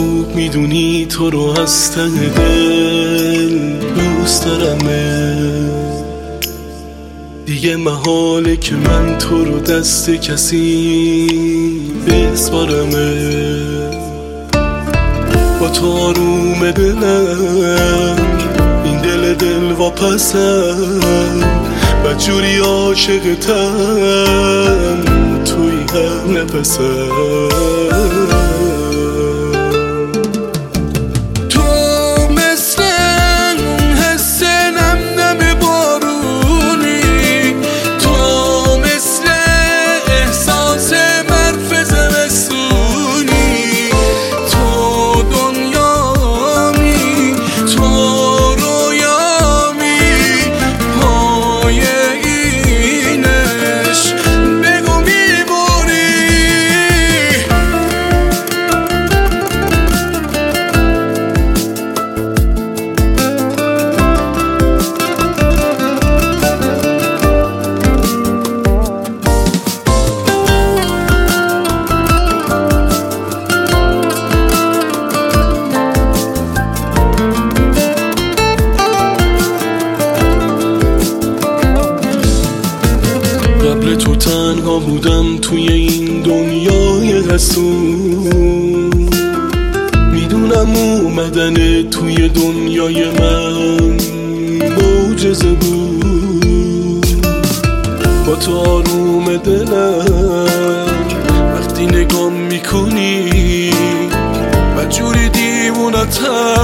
خوب میدونی تو رو از ته دل دوست دارمه. دیگه محاله که من تو رو دست کسی بسپارمه. با تو آروم دلم، این دل واپسم، بدجوری عاشقتم، توی هم نفسم. قبل تو تنها بودم توی این دنیای حسون. میدونم اومدن توی دنیای من معجزه بود. با تو آروم دلم وقتی نگام میکنی، بدجوری دیوونتم،